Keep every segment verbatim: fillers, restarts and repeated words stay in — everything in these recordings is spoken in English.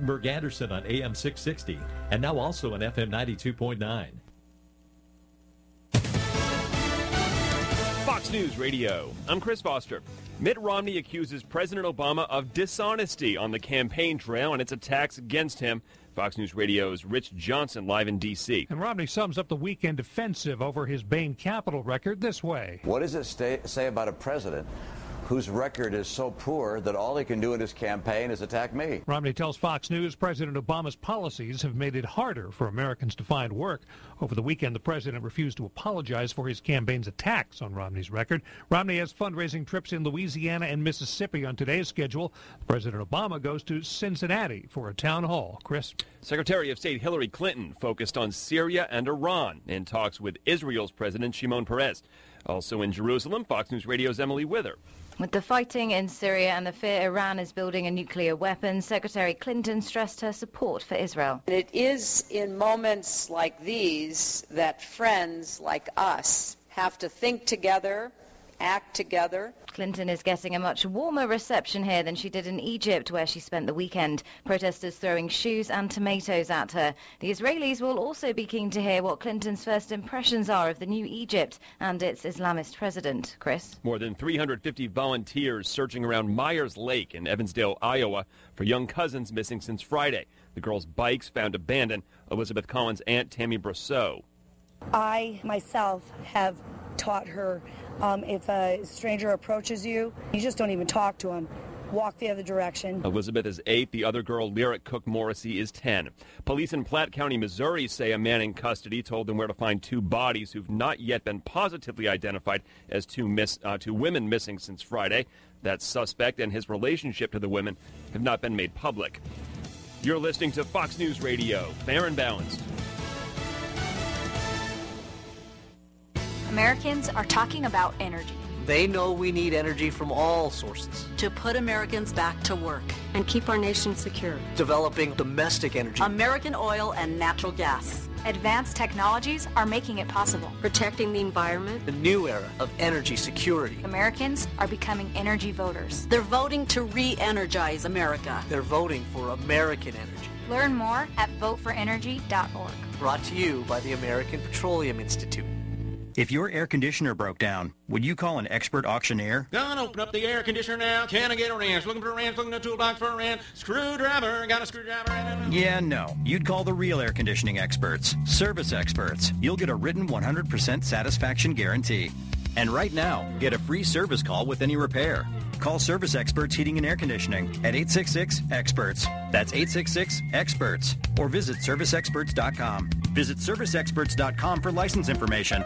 Spartanburg-Anderson on A M six sixty, and now also on F M ninety-two point nine. Fox News Radio. I'm Chris Foster. Mitt Romney accuses President Obama of dishonesty on the campaign trail and its attacks against him. Fox News Radio's Rich Johnson live in D C. And Romney sums up the weekend offensive over his Bain Capital record this way. What does it stay, say about a president whose record is so poor that all he can do in his campaign is attack me? Romney tells Fox News President Obama's policies have made it harder for Americans to find work. Over the weekend, the president refused to apologize for his campaign's attacks on Romney's record. Romney has fundraising trips in Louisiana and Mississippi on today's schedule. President Obama goes to Cincinnati for a town hall. Chris? Secretary of State Hillary Clinton focused on Syria and Iran in talks with Israel's President Shimon Peres. Also in Jerusalem, Fox News Radio's Emily Wither. With the fighting in Syria and the fear Iran is building a nuclear weapon, Secretary Clinton stressed her support for Israel. It is in moments like these that friends like us have to think together, act together. Clinton is getting a much warmer reception here than she did in Egypt, where she spent the weekend. Protesters throwing shoes and tomatoes at her. The Israelis will also be keen to hear what Clinton's first impressions are of the new Egypt and its Islamist president. Chris? More than three hundred fifty volunteers searching around Myers Lake in Evansdale, Iowa, for young cousins missing since Friday. The girls' bikes found abandoned. Elizabeth Collins' aunt, Tammy Brousseau. I, myself, have taught her um, if a stranger approaches you, you just don't even talk to him. Walk the other direction. Elizabeth is eight. The other girl, Lyric Cook Morrissey, is ten. Police in Platte County, Missouri, say a man in custody told them where to find two bodies who've not yet been positively identified as two, miss, uh, two women missing since Friday. That suspect and his relationship to the women have not been made public. You're listening to Fox News Radio, fair and balanced. Americans are talking about energy. They know we need energy from all sources. To put Americans back to work. And keep our nation secure. Developing domestic energy. American oil and natural gas. Advanced technologies are making it possible. Protecting the environment. A new era of energy security. Americans are becoming energy voters. They're voting to re-energize America. They're voting for American energy. Learn more at vote for energy dot org. Brought to you by the American Petroleum Institute. If your air conditioner broke down, would you call an expert auctioneer? Gonna open up the air conditioner now. Can I get a wrench? Looking for a wrench, looking in the toolbox for a wrench. Screwdriver, got a screwdriver. Yeah, no. You'd call the real air conditioning experts. Service experts. You'll get a written one hundred percent satisfaction guarantee. And right now, get a free service call with any repair. Call Service Experts Heating and Air Conditioning at eight six six, experts. That's eight six six, experts. Or visit service experts dot com. Visit service experts dot com for license information.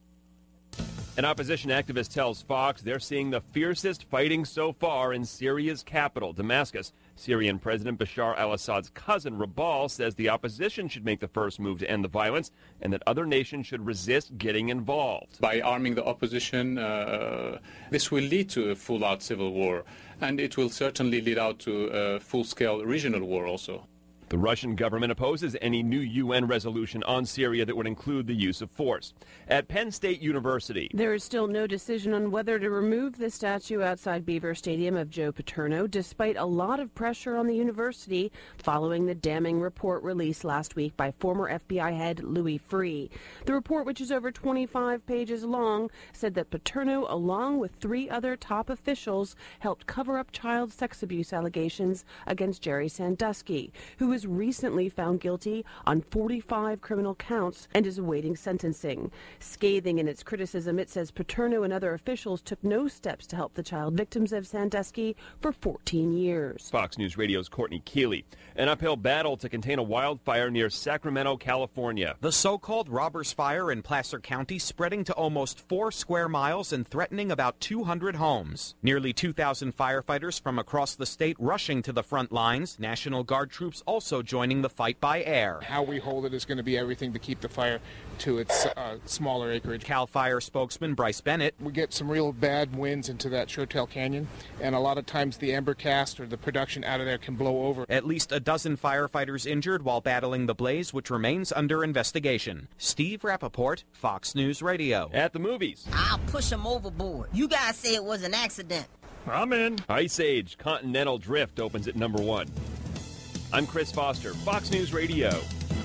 An opposition activist tells Fox they're seeing the fiercest fighting so far in Syria's capital, Damascus. Syrian President Bashar al-Assad's cousin, Rabal, says the opposition should make the first move to end the violence and that other nations should resist getting involved. By arming the opposition, uh, this will lead to a full-out civil war, and it will certainly lead out to a full-scale regional war also. The Russian government opposes any new U N resolution on Syria that would include the use of force. At Penn State University, there is still no decision on whether to remove the statue outside Beaver Stadium of Joe Paterno, despite a lot of pressure on the university following the damning report released last week by former F B I head Louis Freeh. The report, which is over twenty-five pages long, said that Paterno, along with three other top officials, helped cover up child sex abuse allegations against Jerry Sandusky, who was recently found guilty on forty-five criminal counts and is awaiting sentencing. Scathing in its criticism, it says Paterno and other officials took no steps to help the child victims of Sandusky for fourteen years. Fox News Radio's Courtney Keeley. An uphill battle to contain a wildfire near Sacramento, California. The so-called Robbers Fire in Placer County spreading to almost four square miles and threatening about two hundred homes. Nearly two thousand firefighters from across the state rushing to the front lines. National Guard troops also joining the fight by air. How we hold it is going to be everything to keep the fire to its uh, smaller acreage. CAL FIRE spokesman Bryce Bennett. We get some real bad winds into that Chotel Canyon, and a lot of times the ember cast or the production out of there can blow over. At least a dozen firefighters injured while battling the blaze, which remains under investigation. Steve Rappaport, Fox News Radio. At the movies. I'll push him overboard. You guys say it was an accident. I'm in. Ice Age Continental Drift opens at number one. I'm Chris Foster, Fox News Radio.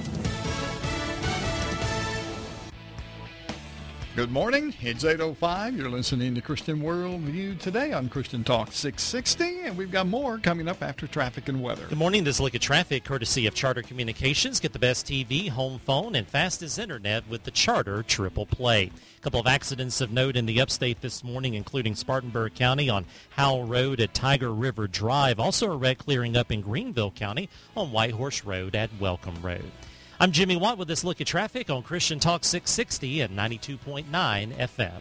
Good morning. It's eight oh five. You're listening to Christian Worldview today on Christian Talk six sixty, and we've got more coming up after traffic and weather. Good morning. This is a look at traffic courtesy of Charter Communications. Get the best T V, home phone, and fastest internet with the Charter Triple Play. A couple of accidents of note in the upstate this morning, including Spartanburg County on Howell Road at Tiger River Drive. Also a wreck clearing up in Greenville County on Whitehorse Road at Welcome Road. I'm Jimmy Watt with this look at traffic on Christian Talk six sixty at ninety-two point nine F M.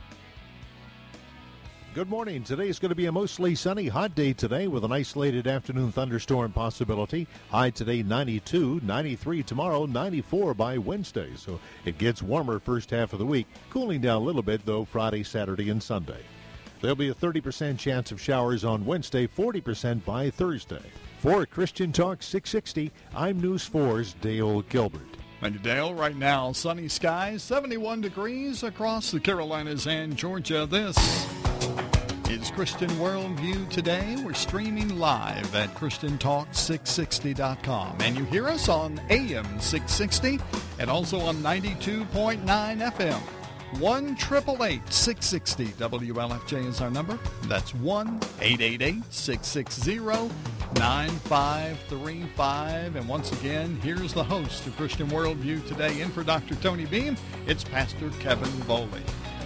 Good morning. Today is going to be a mostly sunny, hot day today with an isolated afternoon thunderstorm possibility. High today ninety-two, ninety-three tomorrow, ninety-four by Wednesday. So it gets warmer first half of the week, cooling down a little bit though Friday, Saturday, and Sunday. There'll be a thirty percent chance of showers on Wednesday, forty percent by Thursday. For Christian Talk six sixty, I'm News four's Dale Gilbert. Thank you, Dale. Right now, sunny skies, seventy-one degrees across the Carolinas and Georgia. This is Christian Worldview Today. We're streaming live at Christian Talk six sixty dot com. And you hear us on A M six sixty and also on ninety-two point nine F M. one eight eight eight, six six zero W L F J is our number. That's one eight eight eight, six six zero, nine five three five. And once again, here's the host of Christian Worldview Today. In for Doctor Tony Beam, it's Pastor Kevin Boley.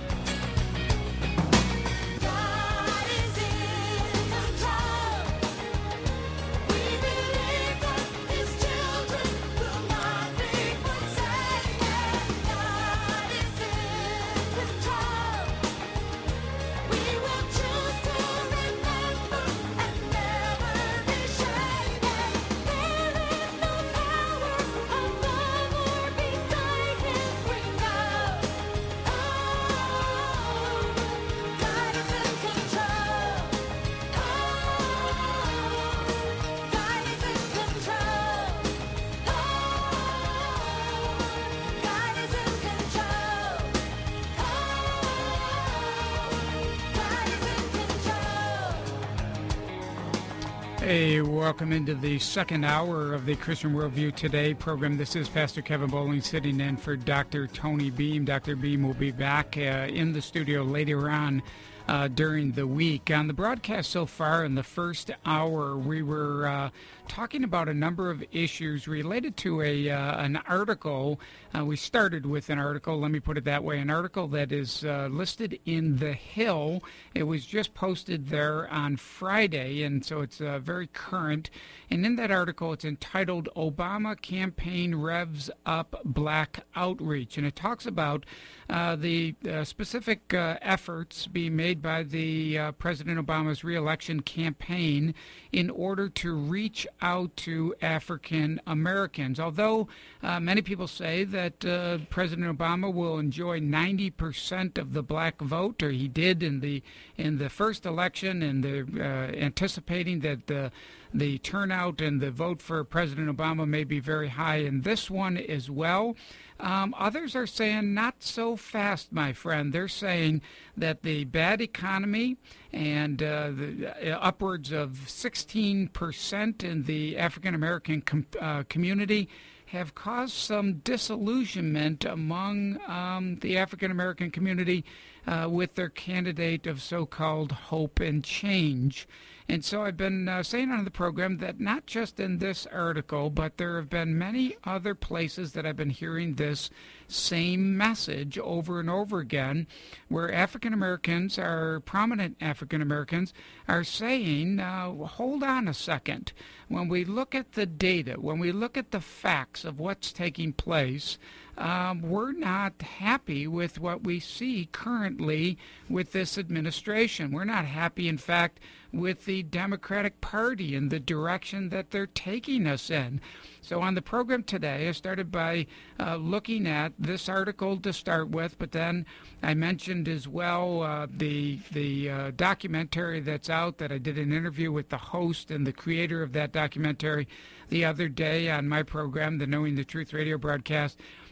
Hey, welcome into the second hour of the Christian Worldview Today program. This is Pastor Kevin Bowling sitting in for Doctor Tony Beam. Doctor Beam will be back uh, in the studio later on uh, during the week. On the broadcast so far in the first hour, we were uh, talking about a number of issues related to a uh, an article. Uh, we started with an article, let me put it that way, an article that is uh, listed in The Hill. It was just posted there on Friday, and so it's uh, very current. And in that article, it's entitled, Obama Campaign Revs Up Black Outreach. And it talks about uh, the uh, specific uh, efforts being made by the uh, President Obama's re-election campaign in order to reach out to African Americans. Although uh, many people say that uh, President Obama will enjoy ninety percent of the black vote, or he did in the in the first election, and they're uh, anticipating that the the turnout and the vote for President Obama may be very high in this one as well. Um, others are saying not so fast, my friend. They're saying that the bad economy and uh, the, uh, upwards of sixteen percent in the African-American com- uh, community have caused some disillusionment among um, the African-American community uh, with their candidate of so-called hope and change. And so I've been uh, saying on the program that not just in this article, but there have been many other places that I've been hearing this same message over and over again, where African Americans, are prominent African Americans, are saying, uh, hold on a second. When we look at the data, when we look at the facts of what's taking place, Um, we're not happy with what we see currently with this administration. We're not happy, in fact, with the Democratic Party and the direction that they're taking us in. So on the program today, I started by uh, looking at this article to start with, but then I mentioned as well uh, the the uh, documentary that's out that I did an interview with the host and the creator of that documentary the other day on my program, the Knowing the Truth radio broadcast.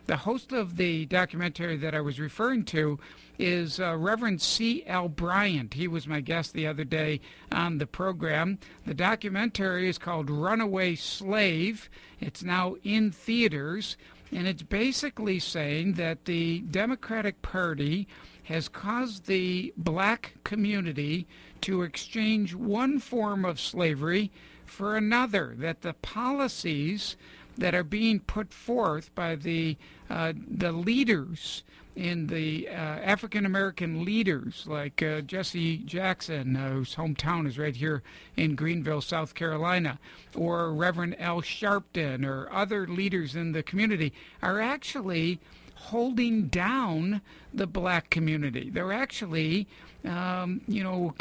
The host of the documentary that I was referring to is uh, Reverend C L Bryant. He was my guest the other day on the program. The documentary is called Runaway Slave. It's now in theaters, and it's basically saying that the Democratic Party has caused the black community to exchange one form of slavery for another, that the policies that are being put forth by the uh, the leaders in the uh, African American leaders like uh, Jesse Jackson, uh, whose hometown is right here in Greenville, South Carolina, or Reverend Al Sharpton, or other leaders in the community, are actually holding down the black community. They're actually, um, you know,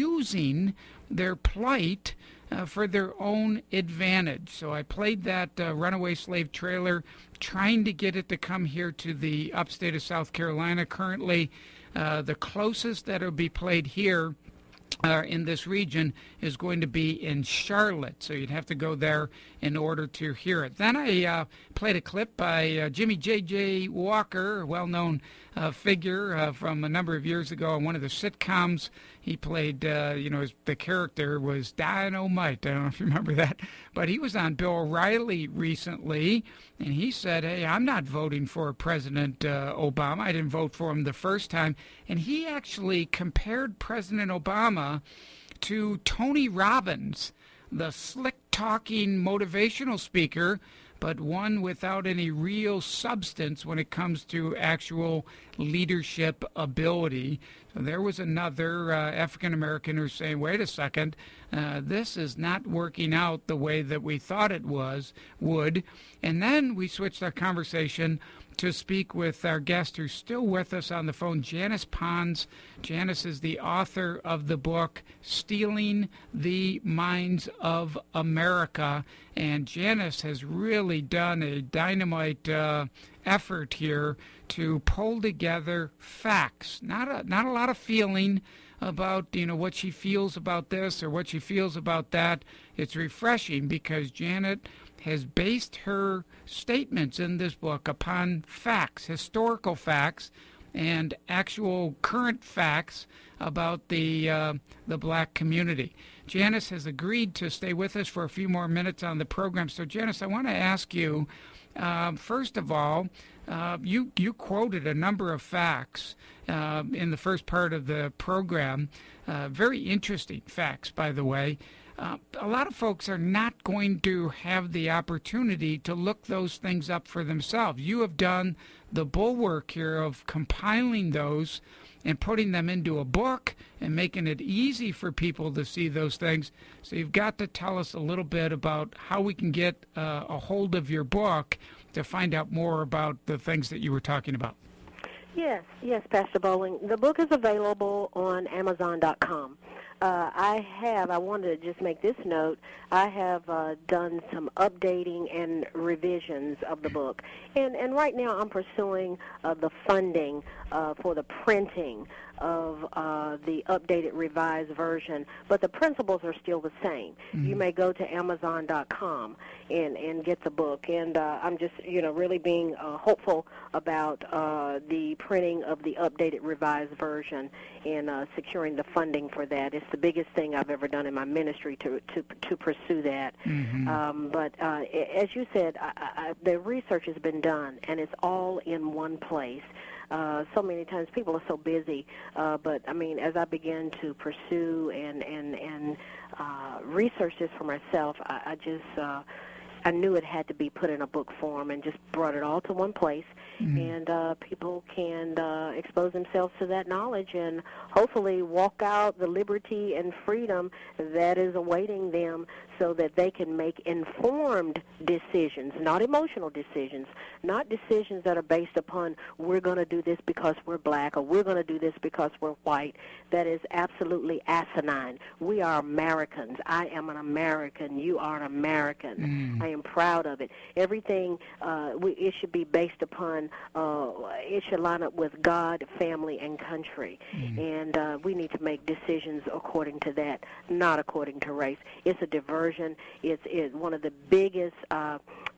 using their plight Uh, for their own advantage. So I played that uh, Runaway Slave trailer, trying to get it to come here to the upstate of South Carolina. Currently, uh, the closest that will be played here uh, in this region is going to be in Charlotte. So you'd have to go there in order to hear it. Then I uh, played a clip by uh, Jimmy J J Walker, a well-known uh, figure uh, from a number of years ago on one of the sitcoms. He played, uh, you know, his, the character was Dynamite. I don't know if you remember that. But he was on Bill O'Reilly recently, and he said, hey, I'm not voting for President uh, Obama. I didn't vote for him the first time. And he actually compared President Obama to Tony Robbins, the slick-talking motivational speaker, but one without any real substance when it comes to actual leadership ability. So there was another uh, African-American who's saying, wait a second, uh, this is not working out the way that we thought it was, would. And then we switched our conversation to speak with our guest who's still with us on the phone, Janice Pons. Janice is the author of the book, Stealing the Minds of America. And Janice has really done a dynamite uh, effort here to pull together facts, not a, not a lot of feeling about, you know, what she feels about this or what she feels about that. It's refreshing because Janet has based her statements in this book upon facts, historical facts, and actual current facts about the uh, the black community. Janice has agreed to stay with us for a few more minutes on the program. So, Janice, I want to ask you, uh, first of all, uh, you you quoted a number of facts uh, in the first part of the program, uh, very interesting facts, by the way. Uh, a lot of folks are not going to have the opportunity to look those things up for themselves. You have done the bulwark here of compiling those and putting them into a book and making it easy for people to see those things. So you've got to tell us a little bit about how we can get uh, a hold of your book to find out more about the things that you were talking about. Yes, yes, Pastor Bowling. The book is available on Amazon dot com. Uh, I have, I wanted to just make this note, I have uh, done some updating and revisions of the book. And, and right now I'm pursuing uh, the funding uh, for the printing of uh, the updated revised version, but the principles are still the same. Mm-hmm. You may go to Amazon dot com and, and get the book, and uh, I'm just, you know, really being uh, hopeful about uh, the printing of the updated revised version and uh, securing the funding for that. It's the biggest thing I've ever done in my ministry to to, to pursue that. Mm-hmm. Um, but uh, as you said, I, I, the research has been done, and it's all in one place. Uh, so many times people are so busy, uh, but I mean, as I began to pursue and and and uh, research this for myself, I, I just uh, I knew it had to be put in a book form, and just brought it all to one place, mm-hmm. and uh, people can uh, expose themselves to that knowledge and hopefully walk out the liberty and freedom that is awaiting them, so that they can make informed decisions, not emotional decisions, not decisions that are based upon we're going to do this because we're black or we're going to do this because we're white. That is absolutely asinine. We are Americans. I am an American. You are an American. Mm. I am proud of it. Everything, uh, we, it should be based upon, uh, it should line up with God, family, and country. Mm. And uh, we need to make decisions according to that, not according to race. It's a diversion. It's, it's one of the biggest uh,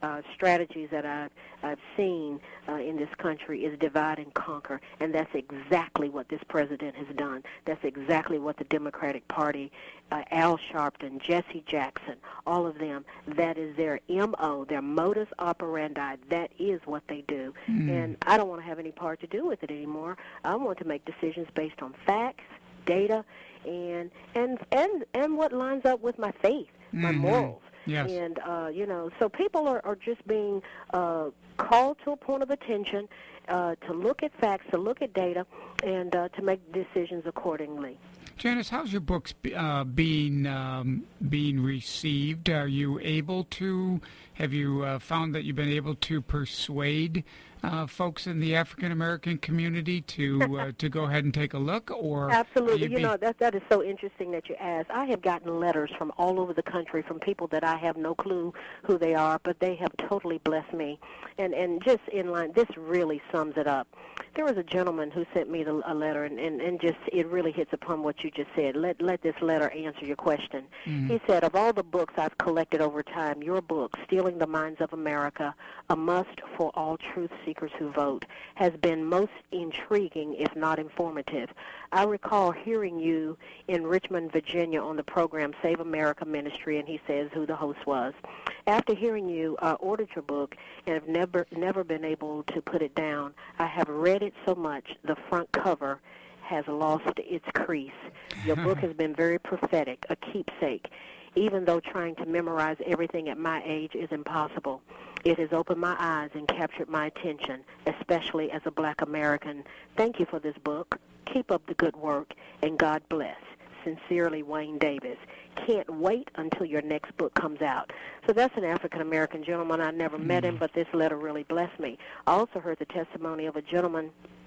uh, strategies that I've, I've seen uh, in this country is divide and conquer, and that's exactly what this president has done. That's exactly what the Democratic Party, uh, Al Sharpton, Jesse Jackson, all of them, that is their M O, their modus operandi. That is what they do. Mm. And I don't want to have any part to do with it anymore. I want to make decisions based on facts, data, and and and and what lines up with my faith, my mm-hmm. morals. Yes. And uh, you know, so people are, are just being uh, called to a point of attention uh, to look at facts, to look at data, and uh, to make decisions accordingly. Janice, how's your books uh, being um, being received? Are you able to? Have you uh, found that you've been able to persuade uh, folks in the African American community to uh, to go ahead and take a look? Or absolutely, you, you be... know that that is so interesting that you asked. I have gotten letters from all over the country from people that I have no clue who they are, but they have totally blessed me. And and just in line, this really sums it up. There was a gentleman who sent me the, a letter, and, and, and just it really hits upon what you just said. Let let this letter answer your question. Mm-hmm. He said, of all the books I've collected over time, your book, Stealing the Minds of America, a must for all truth seekers who vote, has been most intriguing, if not informative. I recall hearing you in Richmond, Virginia on the program Save America Ministry, and he says who the host was. After hearing you, I ordered your book and have never never been able to put it down. I have read it so much, the front cover has lost its crease. Your book has been very prophetic, a keepsake, even though trying to memorize everything at my age is impossible. It has opened my eyes and captured my attention, especially as a black American. Thank you for this book. Keep up the good work, and God bless. Sincerely, Wayne Davis. Can't wait until your next book comes out. So that's an African-American gentleman. I never mm. met him, but this letter really blessed me. I also heard the testimony of a gentleman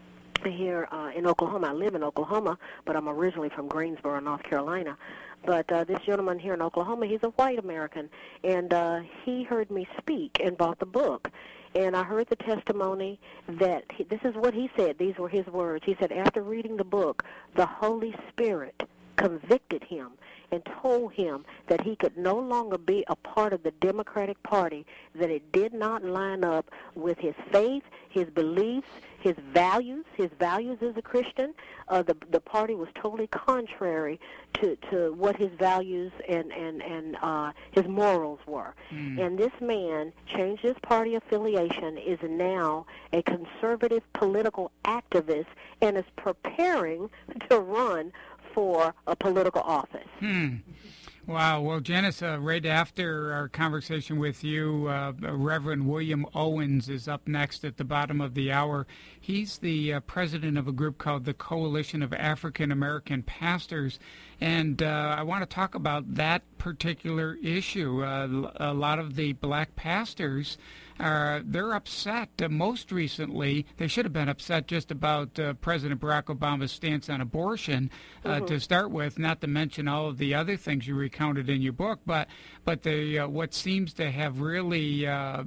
here uh, in Oklahoma. I live in Oklahoma, but I'm originally from Greensboro, North Carolina. But uh, this gentleman here in Oklahoma, he's a white American, and uh, he heard me speak and bought the book. And I heard the testimony that, he, this is what he said, these were his words. He said, after reading the book, the Holy Spirit convicted him and told him that he could no longer be a part of the Democratic Party, that it did not line up with his faith, his beliefs, his values. His values as a Christian, uh, the the party was totally contrary to, to what his values and and and uh, his morals were. Mm. And this man changed his party affiliation, is now a conservative political activist, and is preparing to run for a political office. Hmm. Wow. Well, Janice, uh, right after our conversation with you, uh, Reverend William Owens is up next at the bottom of the hour. He's the uh, president of a group called the Coalition of African American Pastors, and uh, I want to talk about that particular issue. Uh, a lot of the black pastors, Uh, they're upset. Uh, most recently, they should have been upset just about uh, President Barack Obama's stance on abortion uh, mm-hmm. to start with, not to mention all of the other things you recounted in your book. But but the uh, what seems to have really uh, uh,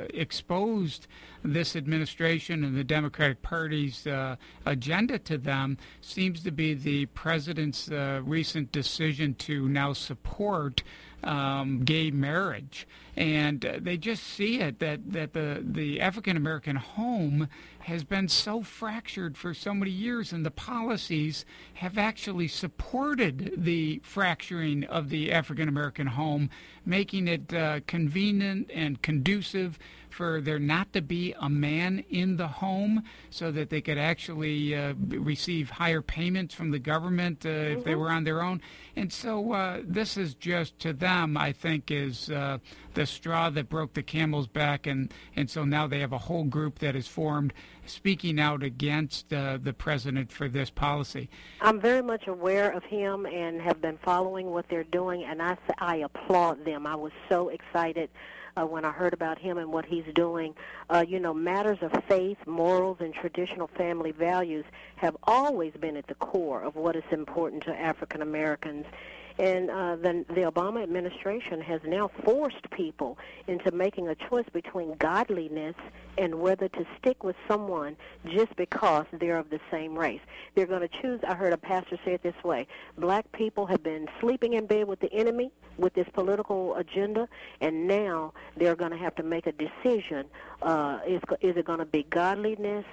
exposed this administration and the Democratic Party's uh, agenda to them seems to be the president's uh, recent decision to now support Um, gay marriage, and uh, they just see it that that the the African American home has been so fractured for so many years, and the policies have actually supported the fracturing of the African American home, making it uh, convenient and conducive for there not to be a man in the home, so that they could actually uh, receive higher payments from the government uh, mm-hmm. if they were on their own. And so uh, this is just, to them, I think, is uh, the straw that broke the camel's back, and, and so now they have a whole group that is formed speaking out against uh, the president for this policy. I'm very much aware of him and have been following what they're doing, and I, I applaud them. I was so excited Uh, when I heard about him and what he's doing. Uh, you know, matters of faith, morals, and traditional family values have always been at the core of what is important to African Americans. And uh, the, the Obama administration has now forced people into making a choice between godliness and whether to stick with someone just because they're of the same race. They're going to choose, I heard a pastor say it this way, black people have been sleeping in bed with the enemy with this political agenda, and now they're going to have to make a decision. Uh, is, is it going to be godliness,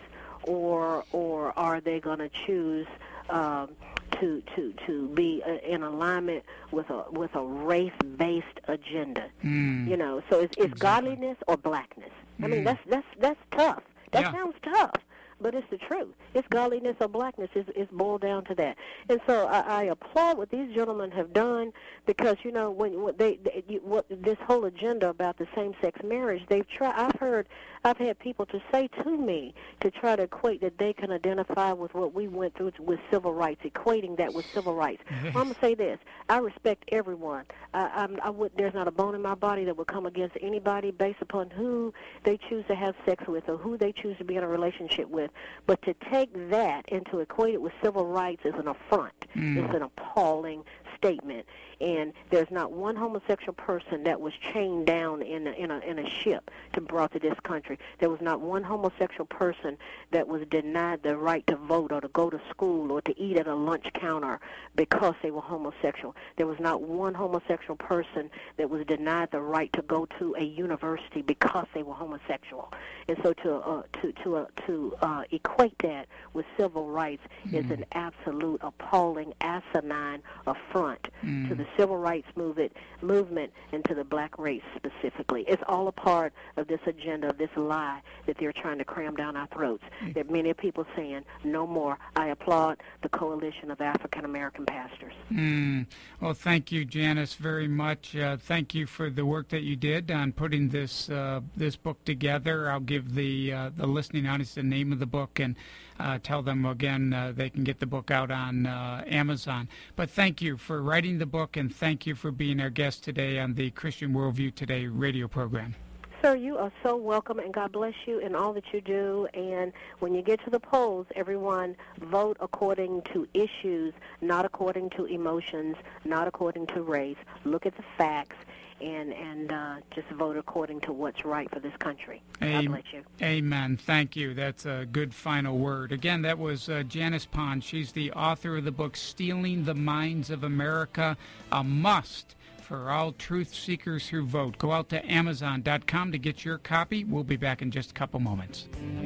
or or are they going to choose um, to to to be uh, in alignment with a with a race-based agenda? Mm. You know, so it's, it's Exactly. godliness or blackness. I Mm. mean, that's that's that's tough. That Yeah. sounds tough, but it's the truth. It's godliness or blackness. It's, it's boiled down to that. And so I, I applaud what these gentlemen have done, because you know when, when they, they you, what this whole agenda about the same-sex marriage, they've tried. I've heard, I've had people to say to me to try to equate that they can identify with what we went through with civil rights, equating that with civil rights. I'm gonna say this: I respect everyone. I, I'm, I would. There's not a bone in my body that would come against anybody based upon who they choose to have sex with or who they choose to be in a relationship with. But to take that and to equate it with civil rights is an affront. Mm. It's an appalling statement. And there's not one homosexual person that was chained down in a, in a in a ship to brought to this country. There was not one homosexual person that was denied the right to vote or to go to school or to eat at a lunch counter because they were homosexual. There was not one homosexual person that was denied the right to go to a university because they were homosexual. And so to uh, to to uh, to uh, equate that with civil rights mm. is an absolute appalling, asinine affront mm. to the civil rights movement, movement and to the black race specifically. It's all a part of this agenda, of this lie that they're trying to cram down our throats. Mm. There are many people saying, no more. I applaud the Coalition of African American Pastors. Mm. Well, thank you, Janice, very much. Uh, thank you for the work that you did on putting this uh, this book together. I'll give the uh, the listening audience the name of the book and uh, tell them again uh, they can get the book out on uh, Amazon. But thank you for writing the book, and thank you for being our guest today on the Christian Worldview Today radio program. Sir, you are so welcome, and God bless you in all that you do. And when you get to the polls, everyone vote according to issues, not according to emotions, not according to race. Look at the facts, and and uh, just vote according to what's right for this country. God bless you. Amen. Thank you. That's a good final word. Again, that was uh, Janice Pond. She's the author of the book Stealing the Minds of America, a must for all truth seekers who vote. Go out to Amazon dot com to get your copy. We'll be back in just a couple moments.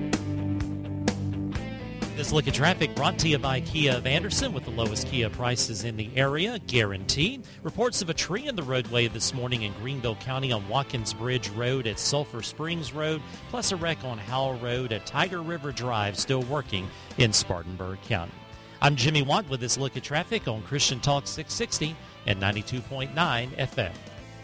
This look at traffic brought to you by Kia of Anderson with the lowest Kia prices in the area, guaranteed. Reports of a tree in the roadway this morning in Greenville County on Watkins Bridge Road at Sulphur Springs Road, plus a wreck on Howell Road at Tiger River Drive still working in Spartanburg County. I'm Jimmy Watt with this look at traffic on Christian Talk six sixty and ninety-two point nine F M.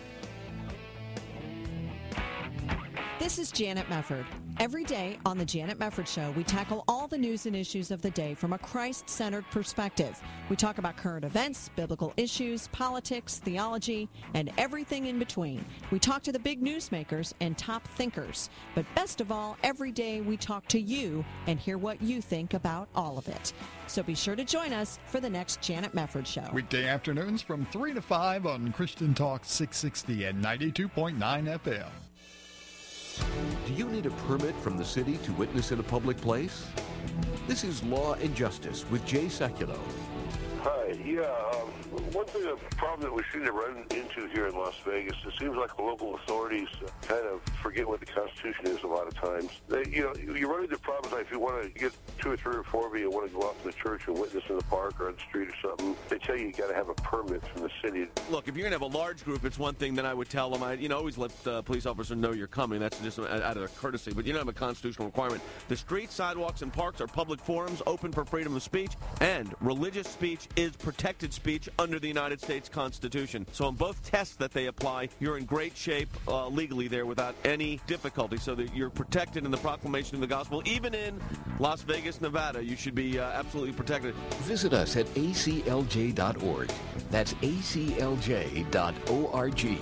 This is Janet Mefford. Every day on The Janet Mefford Show, we tackle all the news and issues of the day from a Christ-centered perspective. We talk about current events, biblical issues, politics, theology, and everything in between. We talk to the big newsmakers and top thinkers. But best of all, every day we talk to you and hear what you think about all of it. So be sure to join us for the next Janet Mefford Show. Weekday afternoons from three to five on Christian Talk six sixty and ninety-two point nine F M. Do you need a permit from the city to witness in a public place? This is Law and Justice with Jay Sekulow. Hi, yeah, um, one thing, a problem that we seem to run into here in Las Vegas, it seems like the local authorities uh, kind of forget what the Constitution is a lot of times. They, you know, you run into problems like if you want to get two or three or four of you want to go out to the church and witness in the park or on the street or something, they tell you you got to have a permit from the city. Look, if you're going to have a large group, it's one thing that I would tell them. I, you know, always let uh, police officers know you're coming. That's just out of their courtesy. But you don't have a constitutional requirement. The streets, sidewalks, and parks are public forums open for freedom of speech, and religious speech is protected speech under the United States Constitution. So on both tests that they apply, you're in great shape uh, legally there without any difficulty, so that you're protected in the proclamation of the gospel. Even in Las Vegas, Nevada, you should be uh, absolutely protected. Visit us at A C L J dot org. That's A C L J dot org.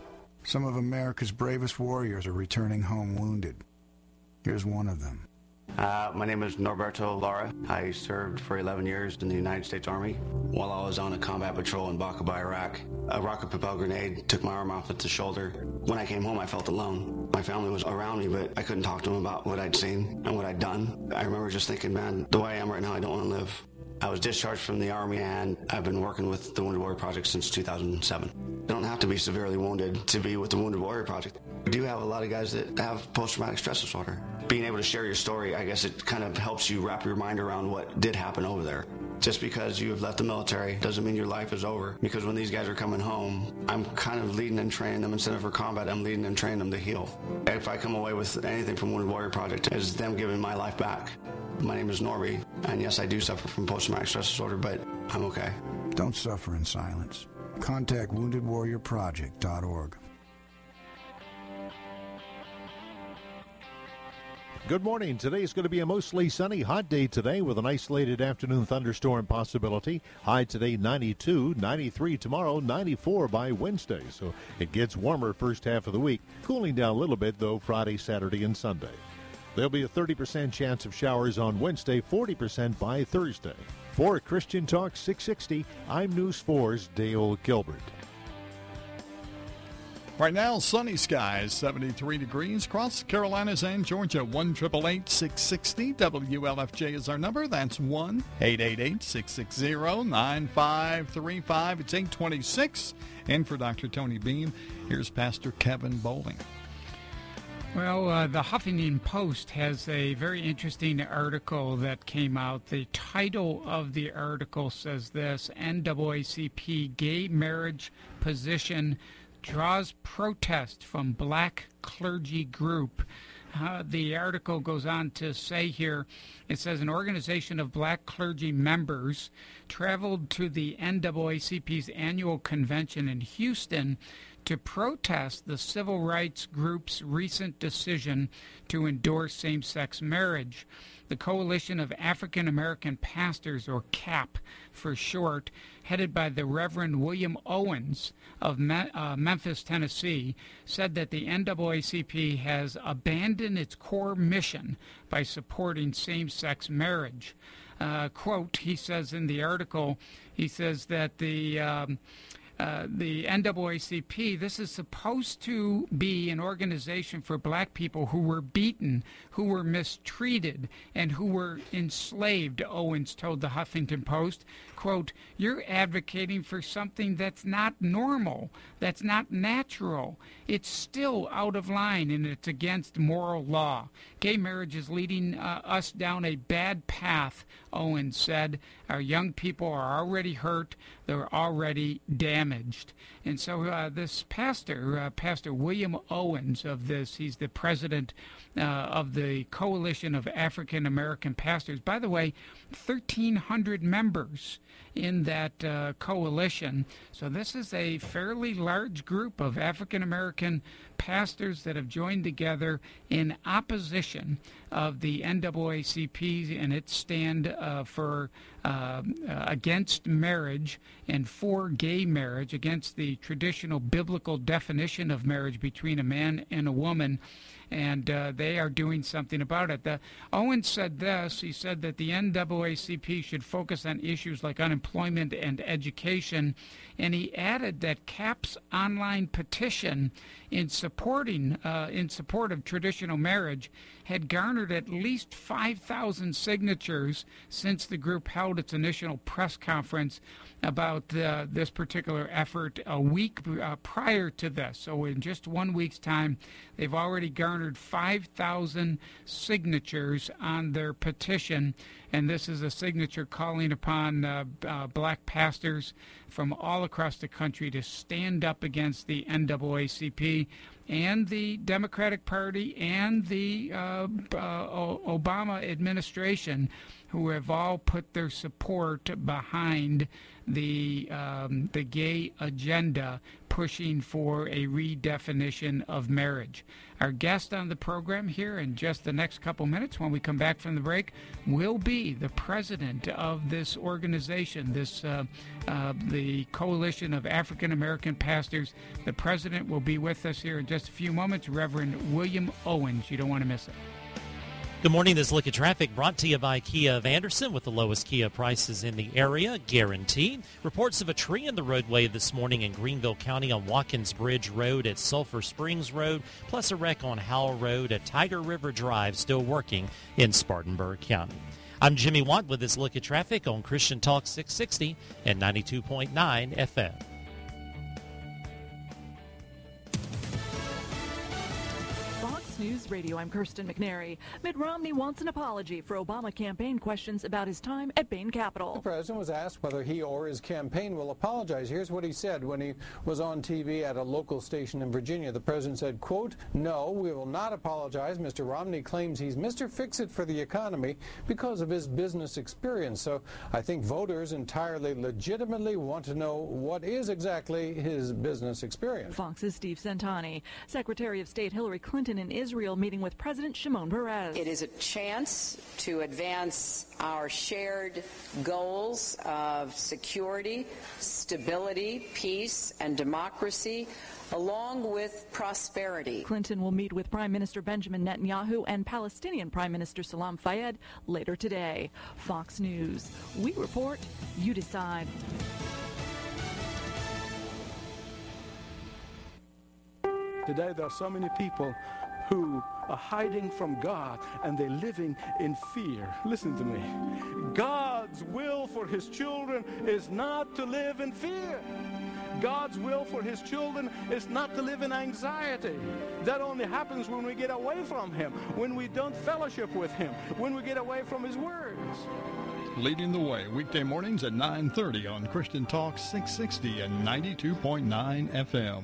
Some of America's bravest warriors are returning home wounded. Here's one of them. Uh, my name is Norberto Lara. I served for eleven years in the United States Army. While I was on a combat patrol in Baqaba, Iraq, a rocket-propelled grenade took my arm off at the shoulder. When I came home, I felt alone. My family was around me, but I couldn't talk to them about what I'd seen and what I'd done. I remember just thinking, man, the way I am right now, I don't want to live. I was discharged from the Army, and I've been working with the Wounded Warrior Project since two thousand seven. You don't have to be severely wounded to be with the Wounded Warrior Project. We do have a lot of guys that have post-traumatic stress disorder. Being able to share your story, I guess it kind of helps you wrap your mind around what did happen over there. Just because you have left the military doesn't mean your life is over. Because when these guys are coming home, I'm kind of leading and training them. Instead of for combat, I'm leading and training them to heal. If I come away with anything from Wounded Warrior Project, it's them giving my life back. My name is Norby, and yes, I do suffer from post-traumatic stress disorder, but I'm okay. Don't suffer in silence. Contact wounded warrior project dot org. Good morning. Today's going to be a mostly sunny, hot day today with an isolated afternoon thunderstorm possibility. High today ninety-two, ninety-three tomorrow, ninety-four by Wednesday. So it gets warmer first half of the week. Cooling down a little bit, though, Friday, Saturday, and Sunday. There'll be a thirty percent chance of showers on Wednesday, forty percent by Thursday. For Christian Talk six sixty, I'm News four's Dale Gilbert. Right now, sunny skies, seventy-three degrees across the Carolinas and Georgia. one eight eight eight, six six zero W L F J is our number. That's one eight eight eight, six six zero, nine five three five. It's eight twenty-six. And for Doctor Tony Beam, here's Pastor Kevin Bowling. Well, uh, the Huffington Post has a very interesting article that came out. The title of the article says this: N double A C P gay marriage position draws protest from black clergy group. Uh, the article goes on to say here, it says an organization of black clergy members traveled to the N double A C P's annual convention in Houston to protest the civil rights group's recent decision to endorse same-sex marriage. The Coalition of African American Pastors, or C A P for short, headed by the Reverend William Owens of Me- uh, Memphis, Tennessee, said that the N double A C P has abandoned its core mission by supporting same-sex marriage. Uh, quote, he says in the article, he says that the... Um, Uh, the N double A C P, this is supposed to be an organization for black people who were beaten, who were mistreated, and who were enslaved, Owens told the Huffington Post. Quote, you're advocating for something that's not normal, that's not natural. It's still out of line, and it's against moral law. Gay marriage is leading uh, us down a bad path, Owens said. Our young people are already hurt. They're already damaged. And so uh, this pastor, uh, Pastor William Owens of this, he's the president uh, of the Coalition of African American Pastors. By the way, thirteen hundred members in that uh, coalition. So this is a fairly large group of African American pastors that have joined together in opposition of the N double A C P and its stand uh, for uh, uh, against marriage and for gay marriage, against the traditional biblical definition of marriage between a man and a woman. And uh, they are doing something about it. The, Owens said this. He said that the N double A C P should focus on issues like unemployment and education. And he added that C A P's online petition in supporting uh, in support of traditional marriage had garnered at least five thousand signatures since the group held its initial press conference about uh, this particular effort a week uh, prior to this. So in just one week's time, they've already garnered five thousand signatures on their petition. And this is a signature calling upon uh, uh, black pastors from all across the country to stand up against the N double A C P and the Democratic Party and the uh, uh, Obama administration, who have all put their support behind the um, the gay agenda, pushing for a redefinition of marriage. Our guest on the program here in just the next couple minutes when we come back from the break will be the president of this organization, this uh, uh, the Coalition of African American Pastors. The president will be with us here in just a few moments, Reverend William Owens. You don't want to miss it. Good morning. This look at traffic brought to you by Kia of Anderson with the lowest Kia prices in the area, guaranteed. Reports of a tree in the roadway this morning in Greenville County on Watkins Bridge Road at Sulphur Springs Road, plus a wreck on Howell Road at Tiger River Drive still working in Spartanburg County. I'm Jimmy Watt with this look at traffic on Christian Talk six sixty and ninety-two point nine F M. News Radio, I'm Kirsten McNary. Mitt Romney wants an apology for Obama campaign questions about his time at Bain Capital. The president was asked whether he or his campaign will apologize. Here's what he said when he was on T V at a local station in Virginia. The president said, quote, "No, we will not apologize. Mister Romney claims he's Mister Fix-It for the economy because of his business experience. So I think voters entirely legitimately want to know what is exactly his business experience." Fox's Steve Centani. Secretary of State Hillary Clinton in Israel meeting with President Shimon Peres. It is a chance to advance our shared goals of security, stability, peace, and democracy, along with prosperity. Clinton will meet with Prime Minister Benjamin Netanyahu and Palestinian Prime Minister Salam Fayyad later today. Fox News. We report, you decide. Today there are so many people who are hiding from God and they're living in fear. Listen to me. God's will for his children is not to live in fear. God's will for his children is not to live in anxiety. That only happens when we get away from him, when we don't fellowship with him, when we get away from his words. Leading the way weekday mornings at nine thirty on Christian Talk six sixty and ninety-two point nine F M.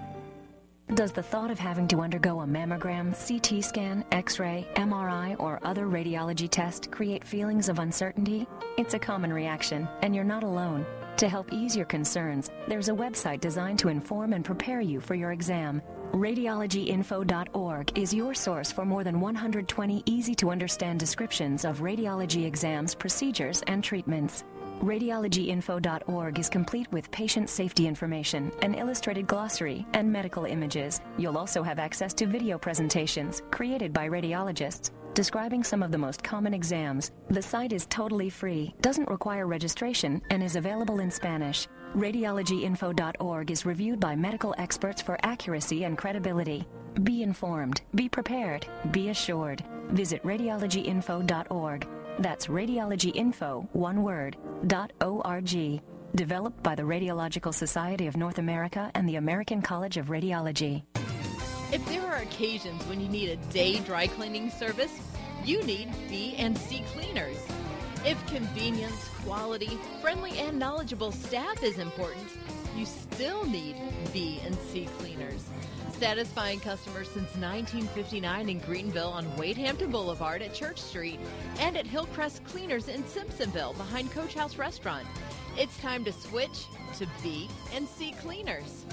Does the thought of having to undergo a mammogram, C T scan, X-ray, M R I, or other radiology test create feelings of uncertainty? It's a common reaction, and you're not alone. To help ease your concerns, there's a website designed to inform and prepare you for your exam. radiology info dot org is your source for more than one hundred twenty easy-to-understand descriptions of radiology exams, procedures, and treatments. radiology info dot org is complete with patient safety information, an illustrated glossary, and medical images. You'll also have access to video presentations created by radiologists describing some of the most common exams. The site is totally free, doesn't require registration, and is available in Spanish. radiology info dot org is reviewed by medical experts for accuracy and credibility. Be informed, be prepared, be assured. Visit radiology info dot org. That's radiologyinfo, one word, dot O R G. Developed by the Radiological Society of North America and the American College of Radiology. If there are occasions when you need a day dry cleaning service, you need B and C Cleaners. If convenience, quality, friendly, and knowledgeable staff is important, you still need B and C Cleaners. Satisfying customers since nineteen fifty-nine in Greenville on Wade Hampton Boulevard at Church Street and at Hillcrest Cleaners in Simpsonville behind Coach House Restaurant. It's time to switch to B and C Cleaners.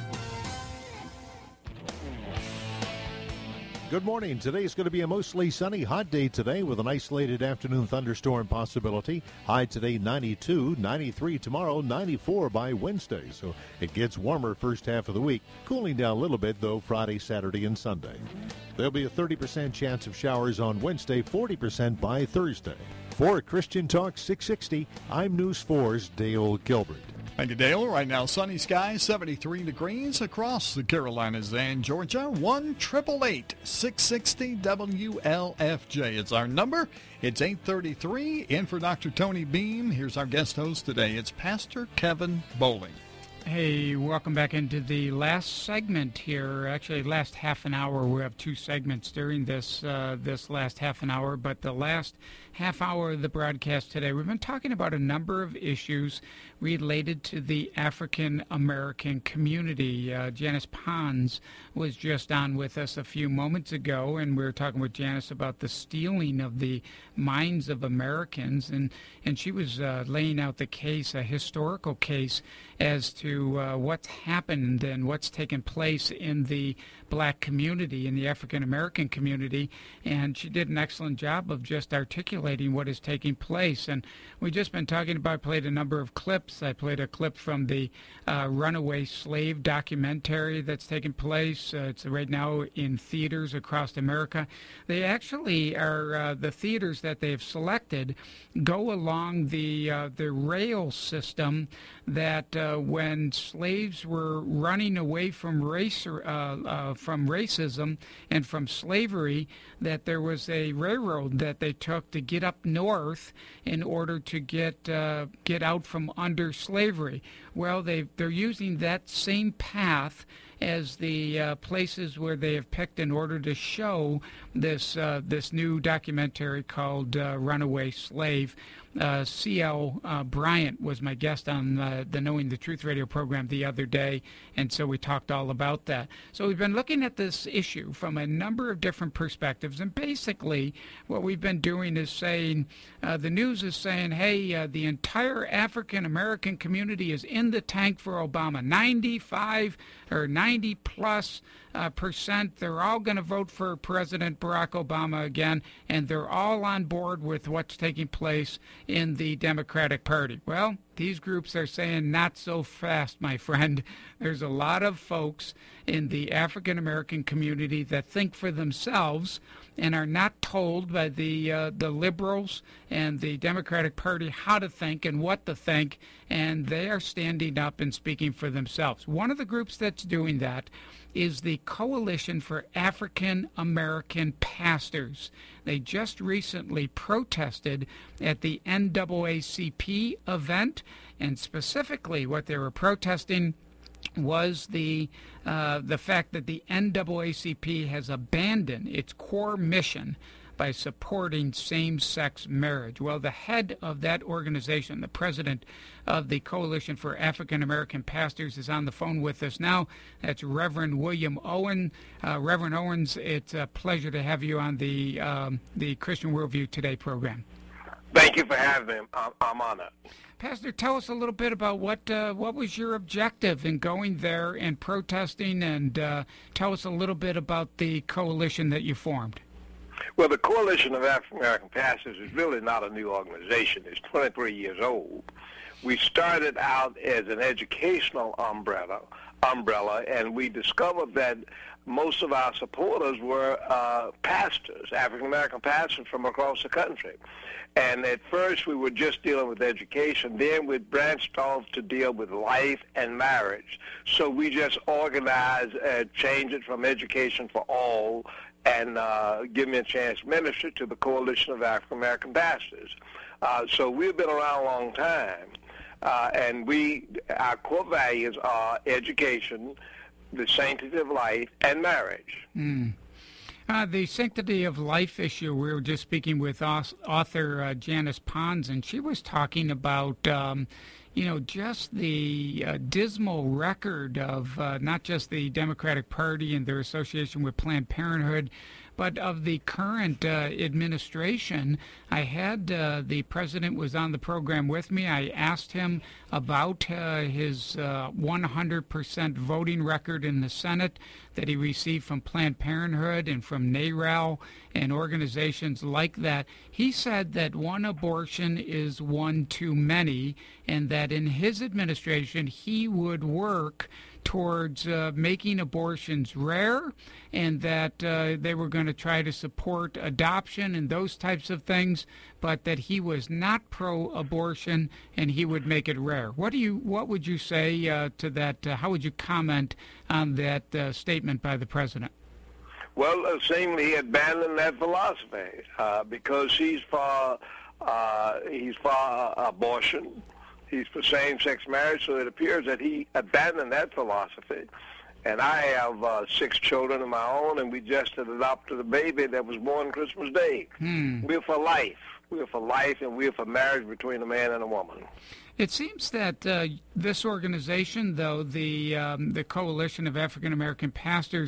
Good morning. Today is going to be a mostly sunny, hot day today with an isolated afternoon thunderstorm possibility. High today ninety-two, ninety-three tomorrow, ninety-four by Wednesday. So it gets warmer first half of the week, cooling down a little bit, though, Friday, Saturday, and Sunday. There'll be a thirty percent chance of showers on Wednesday, forty percent by Thursday. For Christian Talk six sixty, I'm News four's Dale Gilbert. Thank you, Dale. Right now, sunny skies, seventy-three degrees across the Carolinas and Georgia. one eight eight eight, six sixty, W L F J. It's our number. It's eight thirty-three. In for Doctor Tony Beam. Here's our guest host today. It's Pastor Kevin Bowling. Hey, welcome back into the last segment here. Actually, last half an hour. We have two segments during this uh, this last half an hour, but the last half hour of the broadcast today, we've been talking about a number of issues related to the African American community. Uh, Janice Pons was just on with us a few moments ago, and we were talking with Janice about the stealing of the minds of Americans, and, and she was uh, laying out the case, a historical case, as to to uh, what's happened and what's taken place in the black community, in the African American community, and she did an excellent job of just articulating what is taking place. And we've just been talking about, I played a number of clips. I played a clip from the uh, Runaway Slave documentary that's taking place. Uh, it's right now in theaters across America. They actually are, uh, the theaters that they've selected go along the, uh, the rail system that uh, when slaves were running away from race, uh, uh, from racism and from slavery, that there was a railroad that they took to get up north in order to get uh, get out from under slavery. Well, they they're using that same path as the uh, places where they have picked in order to show this uh, this new documentary called uh, Runaway Slave. Uh, C L Uh, Bryant was my guest on uh, the Knowing the Truth radio program the other day, and so we talked all about that. So we've been looking at this issue from a number of different perspectives, and basically what we've been doing is saying, uh, the news is saying, hey, uh, the entire African-American community is in the tank for Obama. ninety-five or ninety plus uh, percent, they're all going to vote for President Barack Obama again, and they're all on board with what's taking place in the Democratic Party. Well, these groups are saying not so fast, my friend. There's a lot of folks in the African American community that think for themselves and are not told by the uh, the liberals and the Democratic Party how to think and what to think, and they are standing up and speaking for themselves. One of the groups that's doing that is the Coalition for African American Pastors. They just recently protested at the N double A C P event, and specifically what they were protesting was the uh, the fact that the N double A C P has abandoned its core mission by supporting same-sex marriage. Well, the head of that organization, the president of the Coalition for African American Pastors, is on the phone with us now. That's Reverend William Owen. Uh, Reverend Owens, it's a pleasure to have you on the um, the Christian Worldview Today program. Thank you for having me. I'm, I'm honored. Pastor, tell us a little bit about what uh, what was your objective in going there and protesting, and uh, tell us a little bit about the coalition that you formed. Well, the Coalition of African American Pastors is really not a new organization. It's twenty-three years old. We started out as an educational umbrella, umbrella, and we discovered that most of our supporters were uh, pastors, African American pastors from across the country. And at first we were just dealing with education. Then we branched off to deal with life and marriage. So we just organized and changed it from education for all and uh, Give Me a Chance Ministry to the Coalition of African American Pastors. Uh, so we've been around a long time. Uh, and we, our core values are education, the sanctity of life, and marriage. Mm. Uh, the sanctity of life issue, we were just speaking with author uh, Janice Pons, and she was talking about, um, you know, just the uh, dismal record of uh, not just the Democratic Party and their association with Planned Parenthood, but of the current uh, administration. I had uh, the president was on the program with me. I asked him about uh, his uh, one hundred percent voting record in the Senate that he received from Planned Parenthood and from NARAL and organizations like that. He said that one abortion is one too many, and that in his administration he would work towards uh, making abortions rare, and that uh, they were going to try to support adoption and those types of things, but that he was not pro-abortion and he would make it rare. What do you? What would you say uh, to that? Uh, how would you comment on that uh, statement by the president? Well, uh, seemingly he abandoned that philosophy uh, because he's for uh, he's for uh, abortion. He's for same-sex marriage, so it appears that he abandoned that philosophy. And I have uh, six children of my own, and we just adopted a baby that was born Christmas Day. Hmm. We're for life. We're for life, and we're for marriage between a man and a woman. It seems that uh, this organization, though, the um, the Coalition of African American Pastors,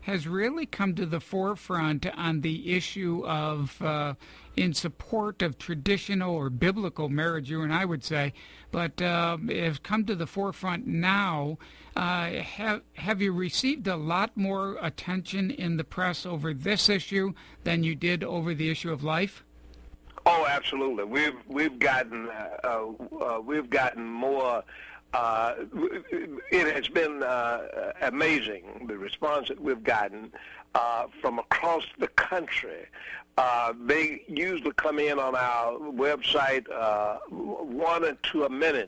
has really come to the forefront on the issue of uh, in support of traditional or biblical marriage, you and I would say, but uh, has come to the forefront now. Uh, have, have you received a lot more attention in the press over this issue than you did over the issue of life? Oh, absolutely. We've we've gotten uh, uh, we've gotten more. Uh, it has been uh, amazing, the response that we've gotten uh, from across the country. Uh, they usually come in on our website uh, one or two a minute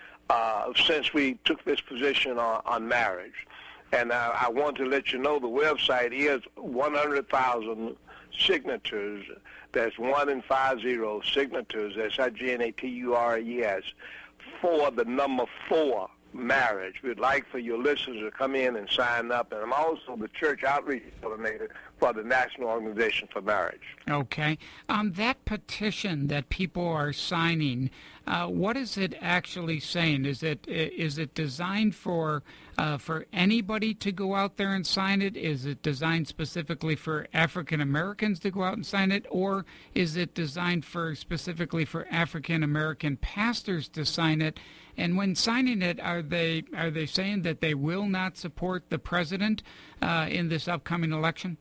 uh, since we took this position on, on marriage. And uh, I want to let you know the website is one hundred thousand signatures. That's one in five zero signatures. That's I G N A T U R E S. For the number four, marriage. We'd like for your listeners to come in and sign up. And I'm also the church outreach coordinator for the National Organization for Marriage. Okay. Um, that petition that people are signing, uh, what is it actually saying? Is it is it designed for uh, for anybody to go out there and sign it? Is it designed specifically for African Americans to go out and sign it? Or is it designed for specifically for African American pastors to sign it? And when signing it, are they are they saying that they will not support the president uh, in this upcoming election?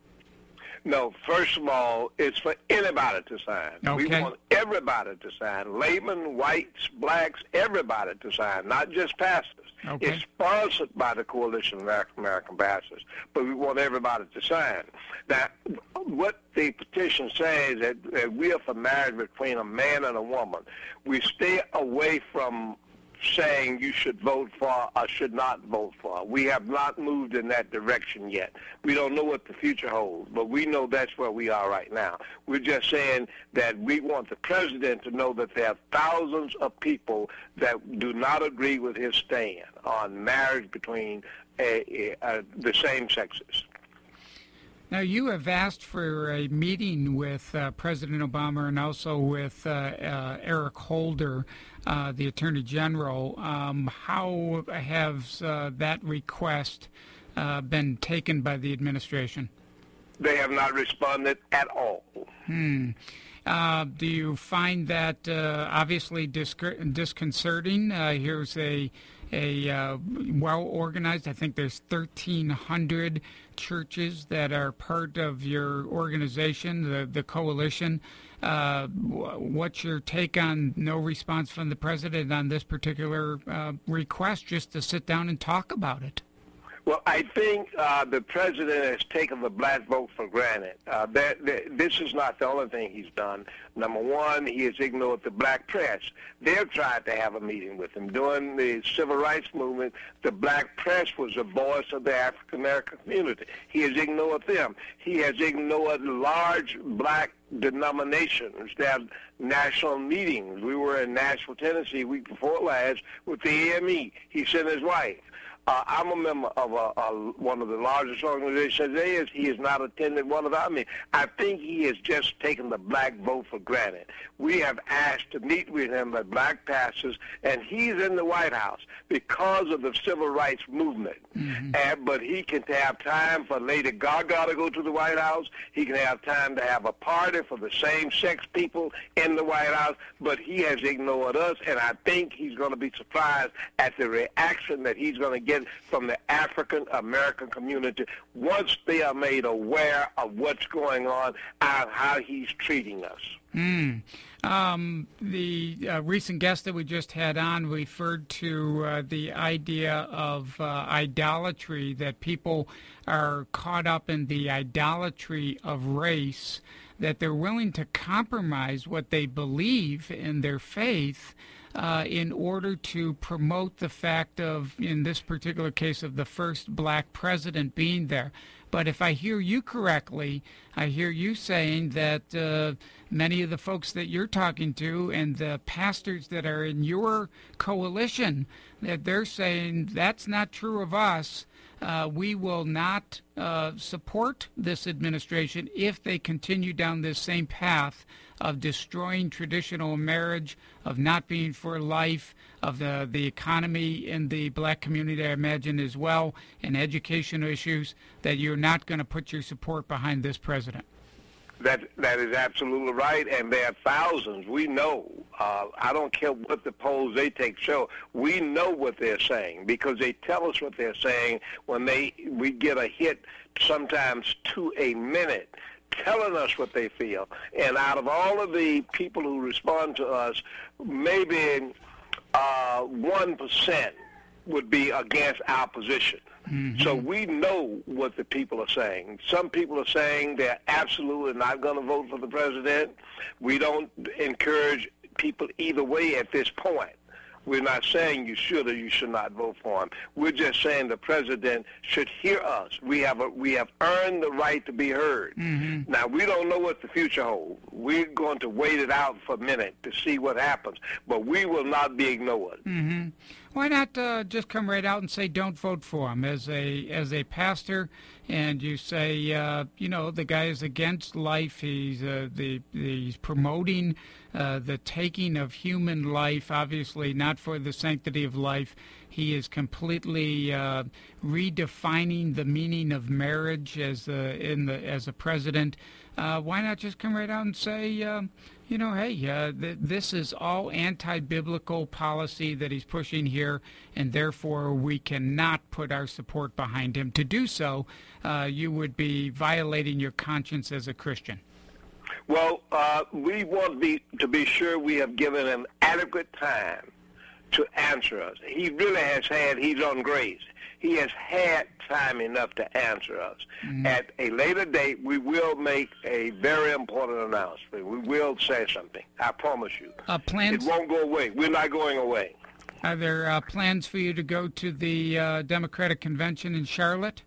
No, first of all, it's for anybody to sign. Okay. We want everybody to sign. Laymen, whites, blacks, everybody to sign, not just pastors. Okay. It's sponsored by the Coalition of African American Pastors, but we want everybody to sign. Now, what the petition says is that, that we are for marriage between a man and a woman. We stay away from saying you should vote for or should not vote for. We have not moved in that direction yet. We don't know what the future holds, but we know that's where we are right now. We're just saying that we want the president to know that there are thousands of people that do not agree with his stand on marriage between a, a, a, the same sexes. Now, you have asked for a meeting with uh, President Obama and also with uh, uh, Eric Holder, uh, the Attorney General. Um, how has uh, that request uh, been taken by the administration? They have not responded at all. Hmm. Uh, do you find that uh, obviously disc- disconcerting? Uh, here's a a uh, well-organized, I think there's thirteen hundred churches that are part of your organization, the, the coalition. Uh, what's your take on no response from the president on this particular uh, request, just to sit down and talk about it? Well, I think uh, the president has taken the black vote for granted. Uh, that, that, this is not the only thing he's done. Number one, he has ignored the black press. They've tried to have a meeting with him. During the civil rights movement, the black press was the voice of the African-American community. He has ignored them. He has ignored large black denominations. They have national meetings. We were in Nashville, Tennessee, week before last with the A M E. He sent his wife. Uh, I'm a member of a, a, one of the largest organizations there is. He has not attended one of our meetings. I think he has just taken the black vote for granted. We have asked to meet with him as black pastors, and he's in the White House because of the civil rights movement. Mm-hmm. And, but he can have time for Lady Gaga to go to the White House. He can have time to have a party for the same-sex people in the White House, but he has ignored us, and I think he's going to be surprised at the reaction that he's going to get from the African American community once they are made aware of what's going on and how he's treating us. Mm. Um, the uh, recent guest that we just had on referred to uh, the idea of uh, idolatry, that people are caught up in the idolatry of race, that they're willing to compromise what they believe in their faith Uh, in order to promote the fact of, in this particular case, of the first black president being there. But if I hear you correctly, I hear you saying that uh, many of the folks that you're talking to and the pastors that are in your coalition, that they're saying that's not true of us. Uh, we will not uh, support this administration if they continue down this same path of destroying traditional marriage, of not being for life, of the, the economy in the black community, I imagine, as well, and educational issues, that you're not going to put your support behind this president. That that is absolutely right, and there are thousands. We know. Uh, I don't care what the polls they take show. We know what they're saying because they tell us what they're saying when they we get a hit, sometimes to a minute, telling us what they feel. And out of all of the people who respond to us, maybe uh, one percent would be against our position. Mm-hmm. So we know what the people are saying. Some people are saying they're absolutely not going to vote for the president. We don't encourage people either way at this point. We're not saying you should or you should not vote for him. We're just saying the president should hear us. We have a, we have earned the right to be heard. Mm-hmm. Now, we don't know what the future holds. We're going to wait it out for a minute to see what happens, but we will not be ignored. Mm-hmm. Why not uh, just come right out and say don't vote for him as a as a pastor, and you say uh, you know the guy is against life. He's uh, the he's promoting uh, the taking of human life. Obviously, not for the sanctity of life. He is completely uh, redefining the meaning of marriage as a, in the as a president. Uh, why not just come right out and say, uh, you know, hey, uh, th- this is all anti-biblical policy that he's pushing here, and therefore we cannot put our support behind him. To do so, uh, you would be violating your conscience as a Christian. Well, uh, we want be, to be sure we have given him adequate time to answer us. He really has had, he's on grace. He has had time enough to answer us. Mm-hmm. At a later date, we will make a very important announcement. We will say something. I promise you. Uh, plans? It won't go away. We're not going away. Are there uh, plans for you to go to the uh, Democratic Convention in Charlotte?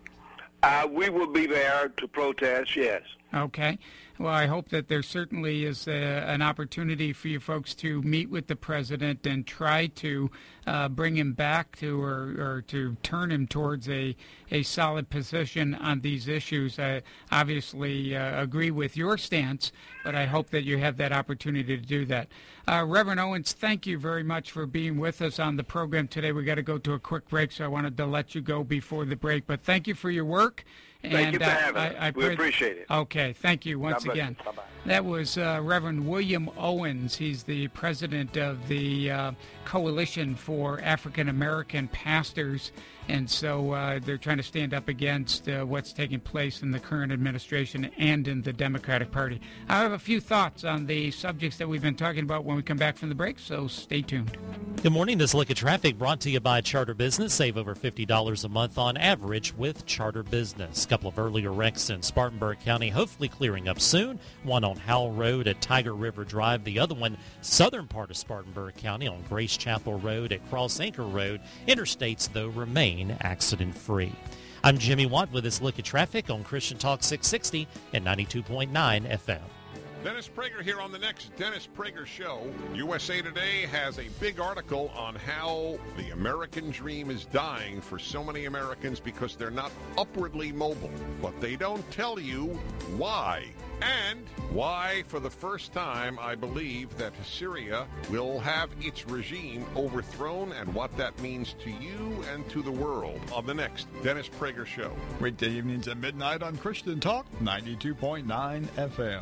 Uh, we will be there to protest, yes. Okay. Well, I hope that there certainly is a, an opportunity for you folks to meet with the president and try to uh, bring him back to or, or to turn him towards a, a solid position on these issues. I obviously uh, agree with your stance, but I hope that you have that opportunity to do that. Uh, Reverend Owens, thank you very much for being with us on the program today. We got to go to a quick break, so I wanted to let you go before the break. But thank you for your work. Thank and, you for uh, having us. I, I we appreciate it. Okay, thank you once God bless again. you. Bye-bye. That was uh, Reverend William Owens. He's the president of the uh, Coalition for African American Pastors, and so uh, they're trying to stand up against uh, what's taking place in the current administration and in the Democratic Party. I have a few thoughts on the subjects that we've been talking about when we come back from the break, so stay tuned. Good morning. This Look at Traffic brought to you by Charter Business. Save over fifty dollars a month on average with Charter Business. A couple of earlier wrecks in Spartanburg County, hopefully clearing up soon. One on Howell Road at Tiger River Drive. The other one, southern part of Spartanburg County on Grace Chapel Road at Cross Anchor Road. Interstates, though, remain accident-free. I'm Jimmy Watt with this Look at Traffic on Christian Talk six sixty and ninety-two point nine F M. Dennis Prager here on the next Dennis Prager Show. U S A Today has a big article on how the American dream is dying for so many Americans because they're not upwardly mobile. But they don't tell you why. And why, for the first time, I believe that Syria will have its regime overthrown and what that means to you and to the world on the next Dennis Prager Show. Weekday evenings at midnight on Christian Talk ninety-two point nine F M.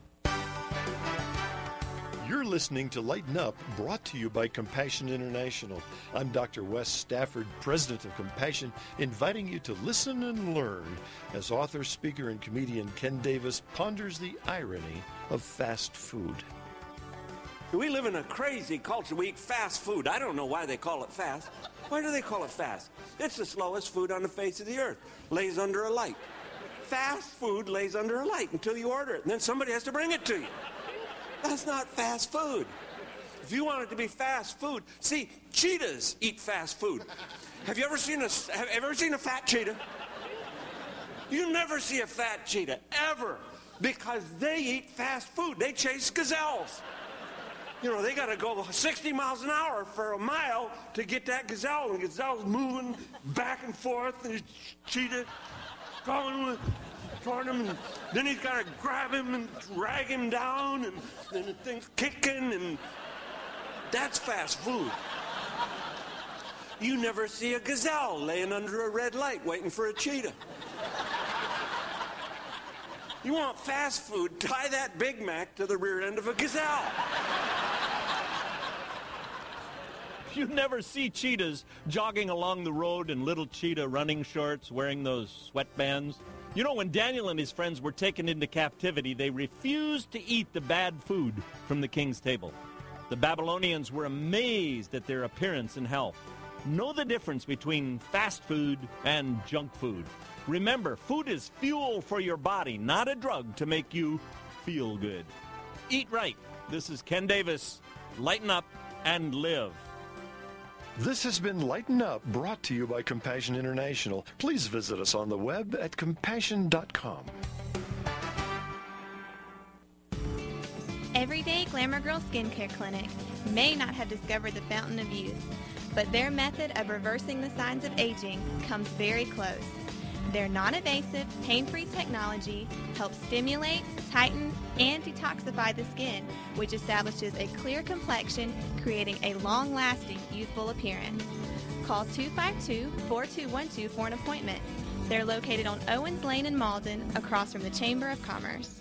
You're listening to Lighten Up, brought to you by Compassion International. I'm Doctor Wes Stafford, president of Compassion, inviting you to listen and learn as author, speaker, and comedian Ken Davis ponders the irony of fast food. We live in a crazy culture. We eat fast food. I don't know why they call it fast. Why do they call it fast? It's the slowest food on the face of the earth. Lays under a light. Fast food lays under a light until you order it, and then somebody has to bring it to you. That's not fast food. If you want it to be fast food, see, cheetahs eat fast food. Have you ever seen a have you ever seen a fat cheetah? You never see a fat cheetah ever, because they eat fast food. They chase gazelles. You know, they got to go sixty miles an hour for a mile to get that gazelle. And the gazelle's moving back and forth, and the cheetah going toward him. And then he's got to grab him and drag him down, and then the thing's kicking, and that's fast food. You never see a gazelle laying under a red light waiting for a cheetah. You want fast food, tie that Big Mac to the rear end of a gazelle. You never see cheetahs jogging along the road in little cheetah running shorts wearing those sweatbands. You know, when Daniel and his friends were taken into captivity, they refused to eat the bad food from the king's table. The Babylonians were amazed at their appearance and health. Know the difference between fast food and junk food. Remember, food is fuel for your body, not a drug to make you feel good. Eat right. This is Ken Davis. Lighten up and live. This has been Lighten Up, brought to you by Compassion International. Please visit us on the web at compassion dot com. Everyday Glamour Girl Skincare Clinic may not have discovered the fountain of youth, but their method of reversing the signs of aging comes very close. Their non-invasive, pain-free technology helps stimulate, tighten, and detoxify the skin, which establishes a clear complexion, creating a long-lasting, youthful appearance. Call two five two, four two one two for an appointment. They're located on Owens Lane in Malden, across from the Chamber of Commerce.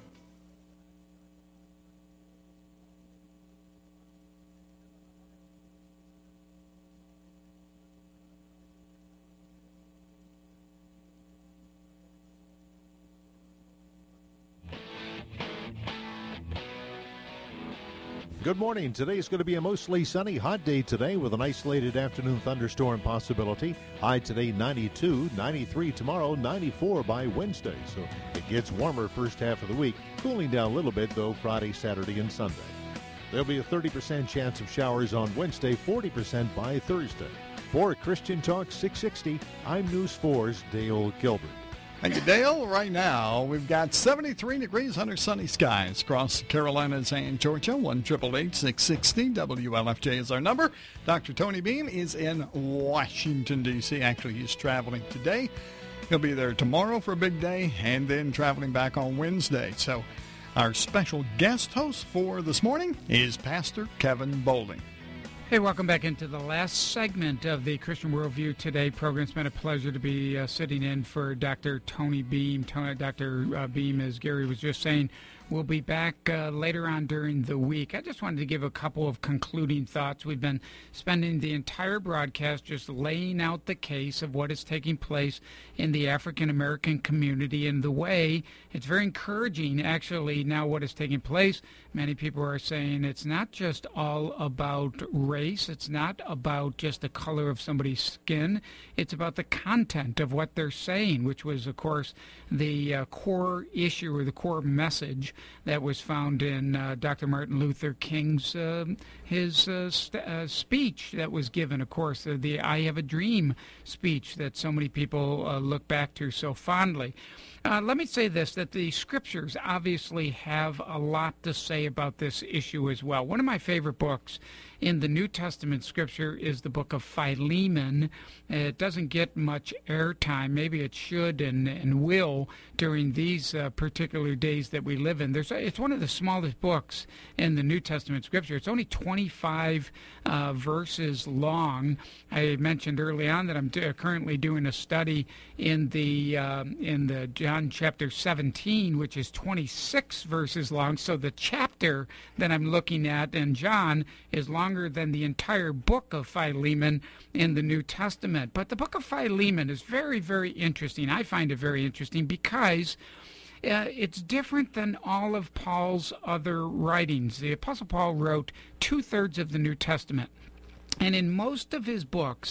Good morning. Today is going to be a mostly sunny, hot day today with an isolated afternoon thunderstorm possibility. High today ninety-two, ninety-three tomorrow, ninety-four by Wednesday. So it gets warmer first half of the week, cooling down a little bit though Friday, Saturday, and Sunday. There'll be a thirty percent chance of showers on Wednesday, forty percent by Thursday. For Christian Talk six sixty, I'm News four's Dale Gilbert. Thank you, Dale. Right now, we've got seventy-three degrees under sunny skies across the Carolinas and Georgia. one eight eight eight, six six zero W L F J is our number. Doctor Tony Beam is in Washington, D C Actually, he's traveling today. He'll be there tomorrow for a big day and then traveling back on Wednesday. So our special guest host for this morning is Pastor Kevin Bowling. Hey, welcome back into the last segment of the Christian Worldview Today program. It's been a pleasure to be uh, sitting in for Doctor Tony Beam. Tony, Doctor Uh, Beam, as Gary was just saying, will be back uh, later on during the week. I just wanted to give a couple of concluding thoughts. We've been spending the entire broadcast just laying out the case of what is taking place in the African-American community and the way it's very encouraging, actually, now what is taking place. Many people are saying it's not just all about race. It's not about just the color of somebody's skin. It's about the content of what they're saying, which was, of course, the uh, core issue or the core message that was found in uh, Doctor Martin Luther King's uh, his uh, st- uh, speech that was given, of course, uh, the I Have a Dream speech that so many people uh, look back to so fondly. Uh, let me say this, that the scriptures obviously have a lot to say about this issue as well. One of my favorite books in the New Testament scripture is the book of Philemon. It doesn't get much airtime. Maybe it should and, and will during these uh, particular days that we live in. There's, it's one of the smallest books in the New Testament scripture. It's only twenty-five uh, verses long. I mentioned early on that I'm d- currently doing a study in the uh, in the John chapter seventeen, which is twenty-six verses long. So the chapter that I'm looking at in John is longer than the entire book of Philemon in the New Testament. But the book of Philemon is very, very interesting. I find it very interesting because Uh, it's different than all of Paul's other writings. The Apostle Paul wrote two-thirds of the New Testament. And in most of his books,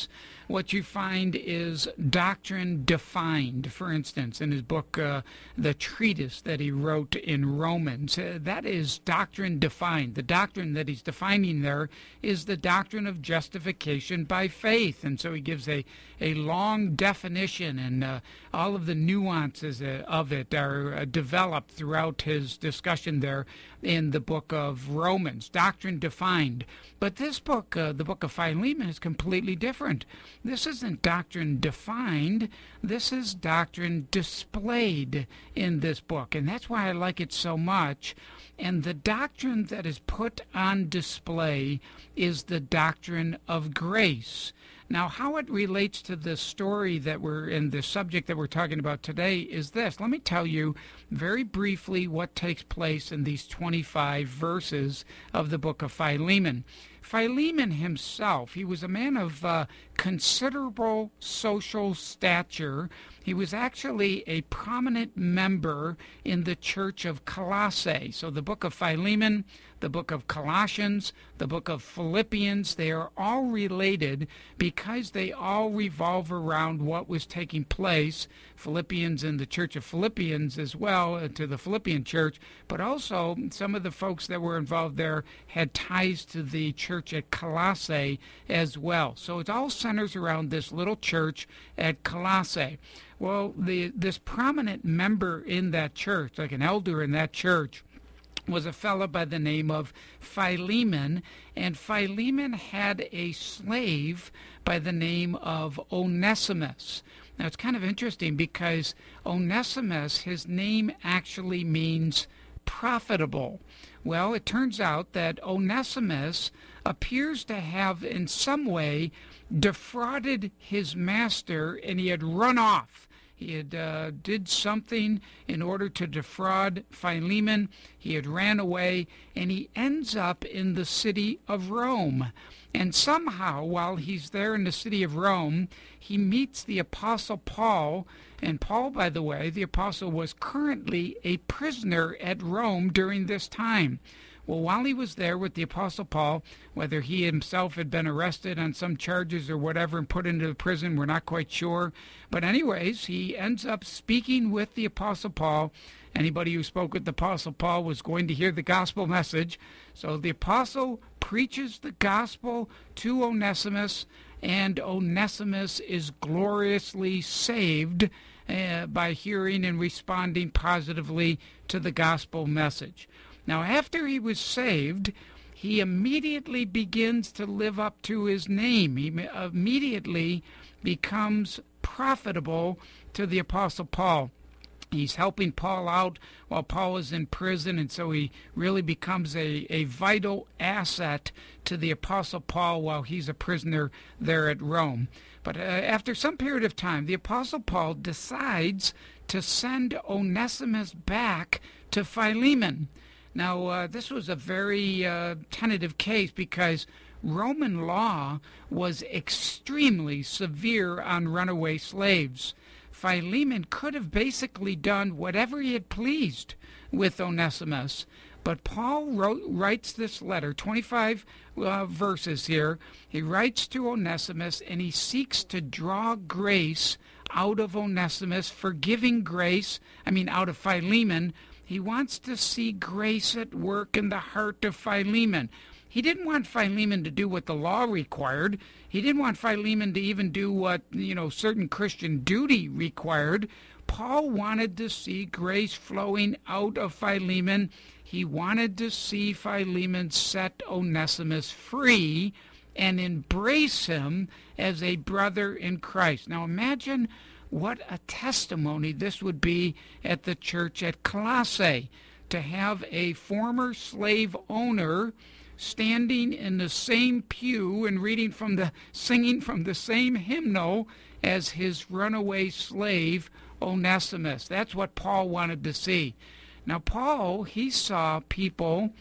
what you find is doctrine defined. For instance, in his book, uh, the treatise that he wrote in Romans, uh, that is doctrine defined. The doctrine that he's defining there is the doctrine of justification by faith. And so he gives a, a long definition, and uh, all of the nuances uh, of it are uh, developed throughout his discussion there in the book of Romans. Doctrine defined. But this book, uh, the book of Philemon, is completely different. This isn't doctrine defined. This is doctrine displayed in this book. And that's why I like it so much. And the doctrine that is put on display is the doctrine of grace. Now, how it relates to the story that we're in, the subject that we're talking about today, is this. Let me tell you very briefly what takes place in these twenty-five verses of the book of Philemon. Philemon himself, he was a man of uh, considerable social stature. He was actually a prominent member in the church of Colossae. So the book of Philemon, the book of Colossians, the book of Philippians, they are all related because they all revolve around what was taking place. Philippians in the church of Philippians as well, uh, to the Philippian church, but also some of the folks that were involved there had ties to the church at Colossae as well. So it all centers around this little church at Colossae. Well, the this prominent member in that church, like an elder in that church, was a fellow by the name of Philemon, and Philemon had a slave by the name of Onesimus. Now, it's kind of interesting because Onesimus, his name actually means profitable. Well, it turns out that Onesimus appears to have in some way defrauded his master, and he had run off. He had uh, did something in order to defraud Philemon. He had ran away, and he ends up in the city of Rome. And somehow, while he's there in the city of Rome, he meets the Apostle Paul. And Paul, by the way, the apostle, was currently a prisoner at Rome during this time. Well, while he was there with the Apostle Paul, whether he himself had been arrested on some charges or whatever and put into the prison, we're not quite sure. But anyways, he ends up speaking with the Apostle Paul. Anybody who spoke with the Apostle Paul was going to hear the gospel message. So the apostle preaches the gospel to Onesimus, and Onesimus is gloriously saved uh, by hearing and responding positively to the gospel message. Now, after he was saved, he immediately begins to live up to his name. He immediately becomes profitable to the Apostle Paul. He's helping Paul out while Paul is in prison, and so he really becomes a, a vital asset to the Apostle Paul while he's a prisoner there at Rome. But uh, after some period of time, the Apostle Paul decides to send Onesimus back to Philemon. Now, uh, this was a very uh, tentative case because Roman law was extremely severe on runaway slaves. Philemon could have basically done whatever he had pleased with Onesimus, but Paul wrote, writes this letter, twenty-five uh, verses here. He writes to Onesimus, and he seeks to draw grace out of Onesimus, forgiving grace, I mean out of Philemon. He wants to see grace at work in the heart of Philemon. He didn't want Philemon to do what the law required. He didn't want Philemon to even do what, you know, certain Christian duty required. Paul wanted to see grace flowing out of Philemon. He wanted to see Philemon set Onesimus free and embrace him as a brother in Christ. Now imagine what a testimony this would be at the church at Colossae, to have a former slave owner standing in the same pew and reading from the, singing from the same hymnal as his runaway slave Onesimus. That's what Paul wanted to see. Now Paul, he saw people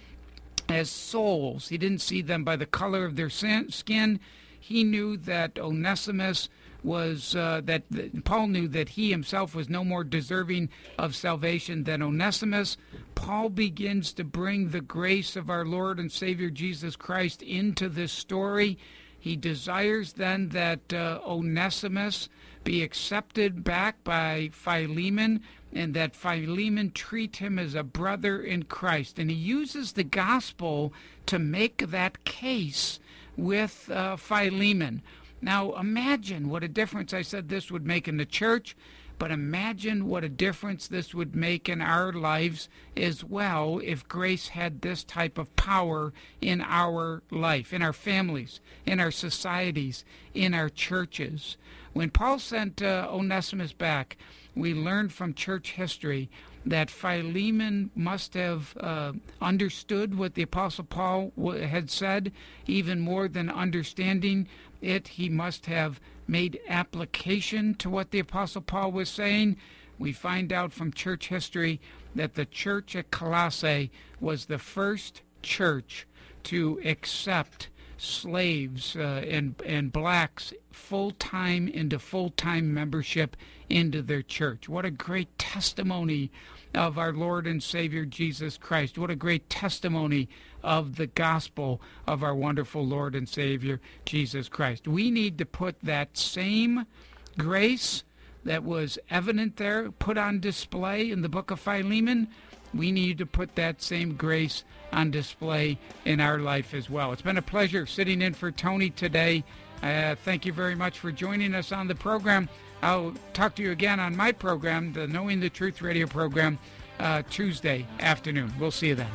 as souls. He didn't see them by the color of their skin. He knew that Onesimus was uh, that, that Paul knew that he himself was no more deserving of salvation than Onesimus. Paul begins to bring the grace of our Lord and Savior Jesus Christ into this story. He He desires then that uh, Onesimus be accepted back by Philemon, and that Philemon treat him as a brother in Christ. And he uses the gospel to make that case with uh, Philemon. Now imagine what a difference, I said this would make in the church, but imagine what a difference this would make in our lives as well if grace had this type of power in our life, in our families, in our societies, in our churches. When Paul sent uh, Onesimus back, we learned from church history that Philemon must have uh, understood what the Apostle Paul w- had said. Even more than understanding it, he must have made application to what the Apostle Paul was saying. We find out from church history that the church at Colossae was the first church to accept slaves uh, and, and blacks full-time into full-time membership into their church. What a great testimony of our Lord and Savior Jesus Christ. What a great testimony of the gospel of our wonderful Lord and Savior Jesus Christ. We need to put that same grace that was evident there, put on display in the book of Philemon. We need to put that same grace on display in our life as well. It's been a pleasure sitting in for Tony today. Uh, thank you very much for joining us on the program. I'll talk to you again on my program, the Knowing the Truth radio program, uh, Tuesday afternoon. We'll see you then.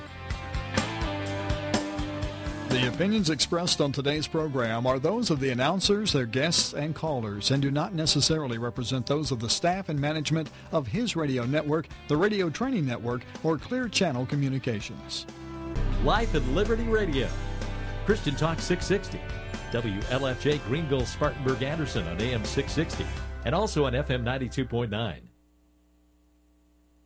The opinions expressed on today's program are those of the announcers, their guests, and callers, and do not necessarily represent those of the staff and management of his radio network, the Radio Training Network, or Clear Channel Communications. Life and Liberty Radio. Christian Talk six sixty. W L F J Greenville, Spartanburg, Anderson on A M six sixty. And also on F M ninety-two point nine.